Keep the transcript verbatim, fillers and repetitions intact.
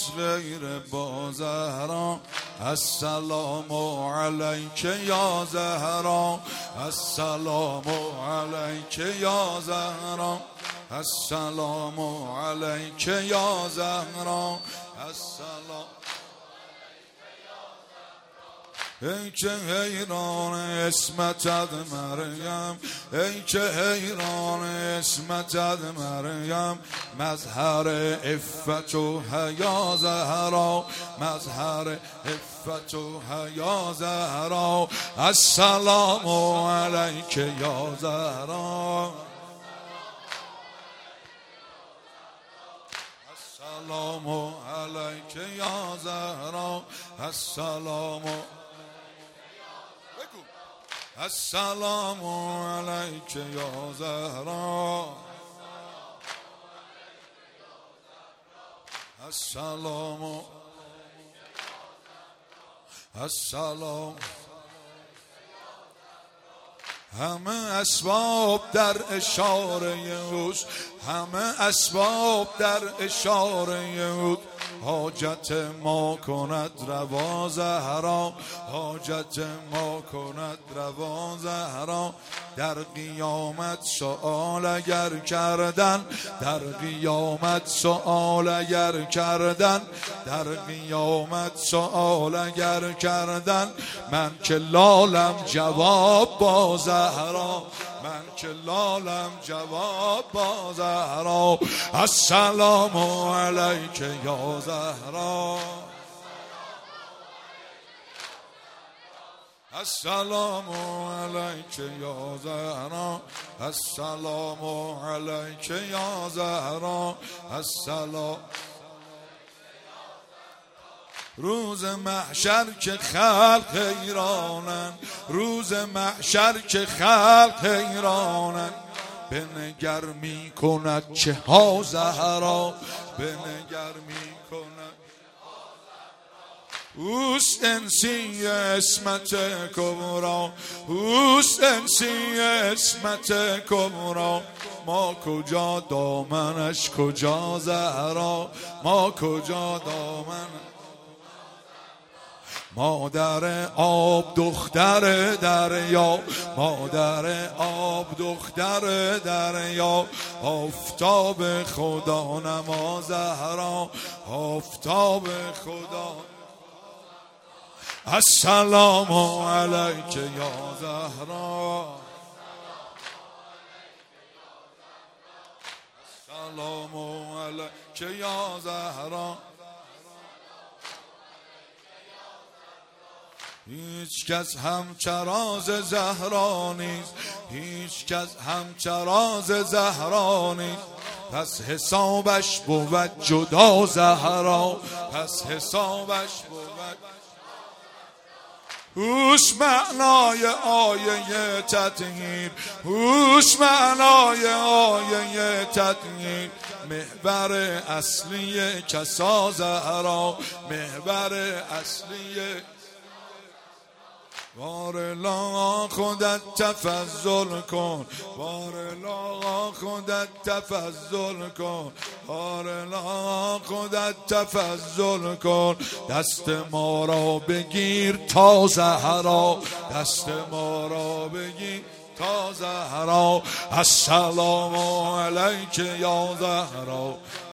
غیر با زهرا. السلام علیک یا زهرا، السلام علیک یا زهرا، السلام علیک یا زهرا، السلام. ای که حیران اسمتت مریم، ای که حیران اسمتت مریم، مظهر عفت و حیا زهرا، مظهر عفت و حیا زهرا. السلام علیک یا زهرا، السلام علیک یا زهرا، السلام. السلام علیک یا زهرا، السلام، السلام. همه اسباب در اشاره اوست، همه اسباب در اشاره اوست. حاجت ما کند روا زهرا، حاجت ما کند روا زهرا. در قیامت سؤال اگر کردن، در قیامت سؤال اگر کردن، در قیامت سؤال اگر کردن، من که لالم جواب با زهرا، من که لالم جواب با زهرا. السلام علیک یا زهرا، السلام علیک یا زهرا، السلام علیک یا زهرا، السلام. روز محشر که خلق حیرانن، روز محشر که خلق حیرانن، بنگر می کند چه ها زهرا، بنگر می کند. اوست انسی اسمت کبرا، اوست انسی اسمت کبرا. ما کجا دامنش کجا زهرا، ما کجا دامن. مادر آب دختر دریا، مادر آب دختر دریا. آفتاب خدا نما زهرا، آفتاب خدا. السلام علیک یا زهرا، السلام علیک یا زهرا. هیچ کس همچراز زهرا نیست، هیچ کس همچراز زهرا نیست. پس حسابش بود جدا زهرا، پس حسابش بود. هوش معنای آیه تطهیر، هوش معنای آیه تطهیر. محور اصلی کسا زهرا، محور اصلی. بارلا خودت تفضل کن، بارلا خودت تفضل کن، بارلا خودت تفضل کن. دست ما را بگیر تا زهرا، دست ما را بگیر تا زهرا. السلام علیک یا زهرا.